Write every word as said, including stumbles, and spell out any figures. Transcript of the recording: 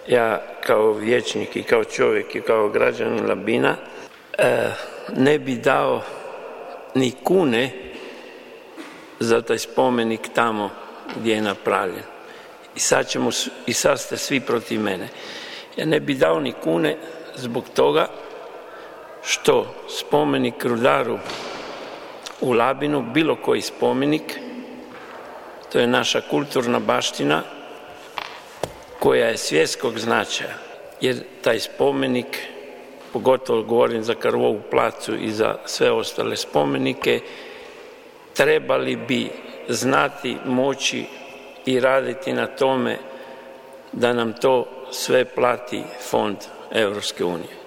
ja kao vijećnik i kao čovjek i kao građanin Labina ne bi dao ni kune za taj spomenik tamo gdje je napravljen. I sad, ćemo, i sad ste svi protiv mene. Ja ne bi dao ni kune zbog toga što spomenik rudaru u Labinu, bilo koji spomenik, to je naša kulturna baština koja je svjetskog značaja, jer taj spomenik, pogotovo govorim za Karlovu placu i za sve ostale spomenike, trebali bi znati, moći i raditi na tome da nam to sve plati fond Europske unije.